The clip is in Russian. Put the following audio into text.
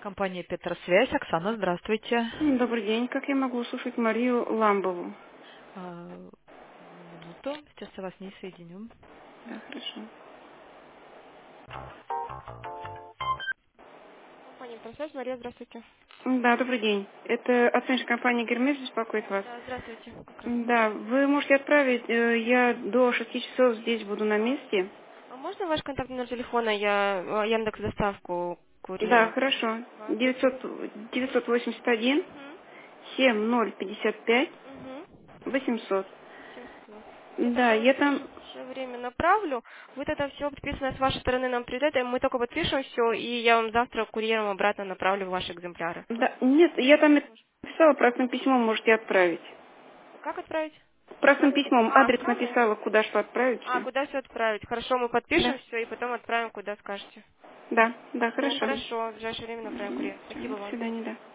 Компания Петросвязь. Оксана, здравствуйте. Добрый день. Как я могу услышать Марию Ламбову? А, Минуту, сейчас я вас не соединю. Да, хорошо. Компания «Просвязь». Мария, здравствуйте. Да, добрый день. Это оценщик компании «Гермес» беспокоит вас. Да, здравствуйте. Как раз. Да, вы можете отправить, я до 6 часов здесь буду на месте. А можно ваш контактный номер телефона? Я Яндекс доставку Да, курьером. хорошо. Вас запишу. 981 Угу. 7055 Угу. 800. 700. Я Да, тогда в я там... ближайшее время направлю. Вы тогда все подписано с вашей стороны нам придет, и мы только подпишем все, и я вам завтра курьером обратно направлю ваши экземпляры. Да, нет, я там написала, простым письмом можете отправить. Как отправить? Простым письмом А, адрес сразу? написала, куда что отправить, А, все. куда все отправить? Хорошо, мы Да, подпишем все и потом отправим, куда скажете. да, Все, хорошо. хорошо, в ближайшее время направим курьер. Всё, Спасибо до вам. свидания, да.